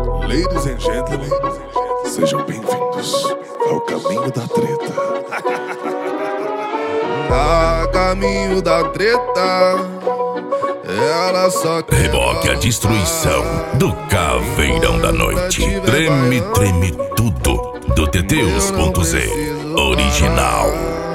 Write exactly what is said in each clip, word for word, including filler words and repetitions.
Ladies and gentlemen, sejam bem-vindos ao Caminho da Treta. A caminho da treta, ela só quer Reboque a destruição do Caveirão da Noite. Treme, treme tudo do Teteus ponto Z original.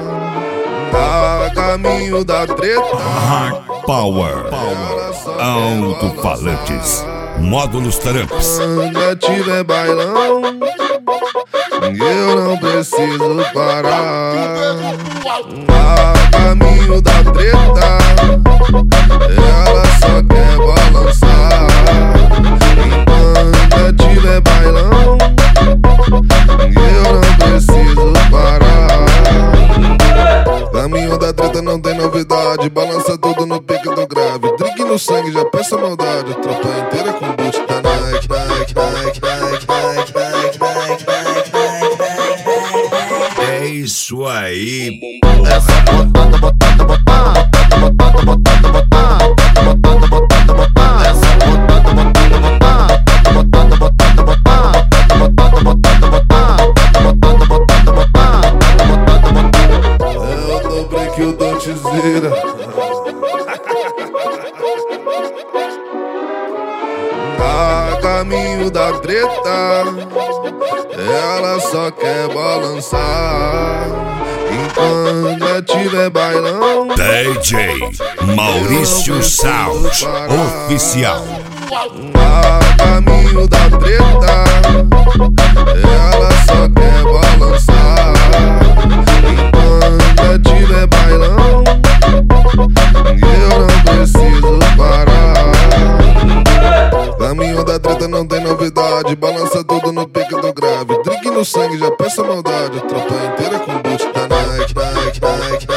A caminho da treta, Hard Power, alto-falantes, módulos Tramps. quando tiver bailão, eu não preciso parar. A caminho da treta, ela só quer balançar. Enquanto tiver bailão, eu não preciso parar. Caminho da treta não tem novidade, balança tudo no pique do grave. Drink no sangue, já pensa maldade. Tropa inteira com boot da Nike, Nike, Nike, Nike, Nike, Nike, Nike, Nike, Nike. É isso aí. Essa botada, botada, botada, botada, botada, botada, botada, botada, botada. Essa botada, botada, botada, botada, botada, botada, botada, botada, botada, botada, botada, botada, botada. É o dobre que o Don'tzeira. A caminho da treta, ela só quer balançar. Enquanto tiver bailão, D J Maurício Sound Oficial. a caminho da treta, ela só quer balançar. Enquanto tiver bailão, eu não preciso parar. Caminho da treta não tem novidade, balança tudo no pique do grave. Drink no sangue, já pensa maldade. Tropa inteira com boot da Nike, Nike, Nike, Nike.